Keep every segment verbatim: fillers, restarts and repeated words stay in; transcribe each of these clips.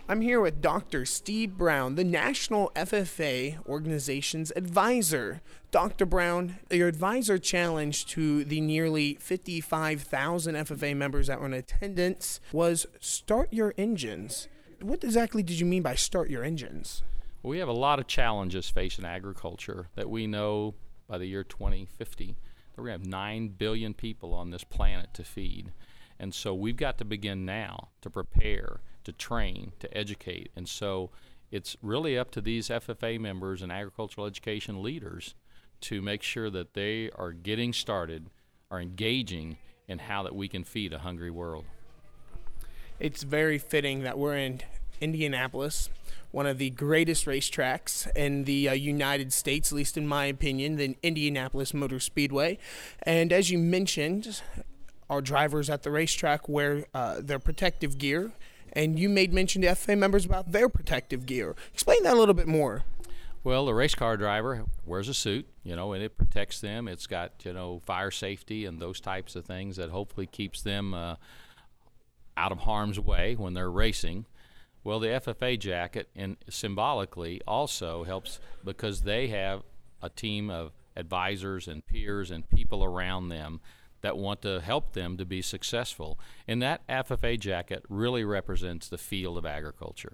I'm here with Doctor Steve Brown, the National F F A Organization's advisor. Doctor Brown, your advisor challenge to the nearly fifty-five thousand F F A members that were in attendance was start your engines. What exactly did you mean by start your engines? Well, we have a lot of challenges facing agriculture that we know by the year twenty fifty that we're going to have nine billion people on this planet to feed. And so we've got to begin now to prepare, to train, to educate. And so it's really up to these F F A members and agricultural education leaders to make sure that they are getting started, are engaging in how that we can feed a hungry world. It's very fitting that we're in Indianapolis, one of the greatest racetracks in the uh, United States, at least in my opinion, the Indianapolis Motor Speedway. And as you mentioned, our drivers at the racetrack wear uh, their protective gear, and you made mention to F F A members about their protective gear. Explain that a little bit more. Well, the race car driver wears a suit, you know, and it protects them. It's got, you know, fire safety and those types of things that hopefully keeps them uh, out of harm's way when they're racing. Well, the F F A jacket and symbolically also helps because they have a team of advisors and peers and people around them that want to help them to be successful. And that F F A jacket really represents the field of agriculture.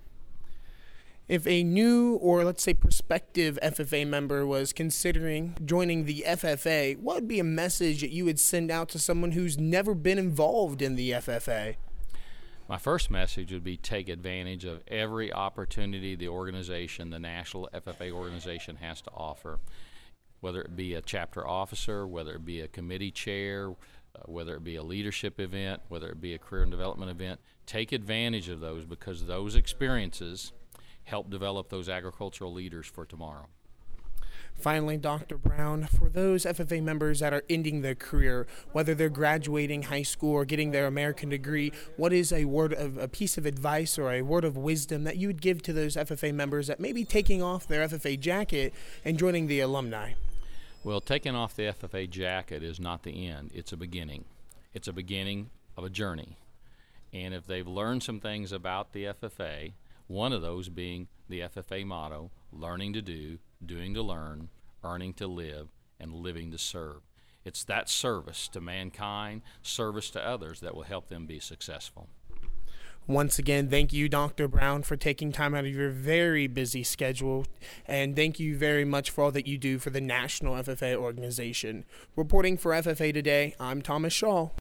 If a new or let's say prospective F F A member was considering joining the F F A, what would be a message that you would send out to someone who's never been involved in the F F A? My first message would be take advantage of every opportunity the organization, the National F F A organization, has to offer. Whether it be a chapter officer, whether it be a committee chair, uh, whether it be a leadership event, whether it be a career and development event, take advantage of those because those experiences help develop those agricultural leaders for tomorrow. Finally, Doctor Brown, for those F F A members that are ending their career, whether they're graduating high school or getting their American degree, what is a word of a piece of advice or a word of wisdom that you would give to those F F A members that may be taking off their F F A jacket and joining the alumni? Well, taking off the F F A jacket is not the end. It's a beginning. It's a beginning of a journey. And if they've learned some things about the F F A, one of those being the F F A motto, learning to do, doing to learn, earning to live, and living to serve. It's that service to mankind, service to others that will help them be successful. Once again, thank you, Doctor Brown, for taking time out of your very busy schedule, and thank you very much for all that you do for the National F F A organization. Reporting for F F A Today, I'm Thomas Shaw.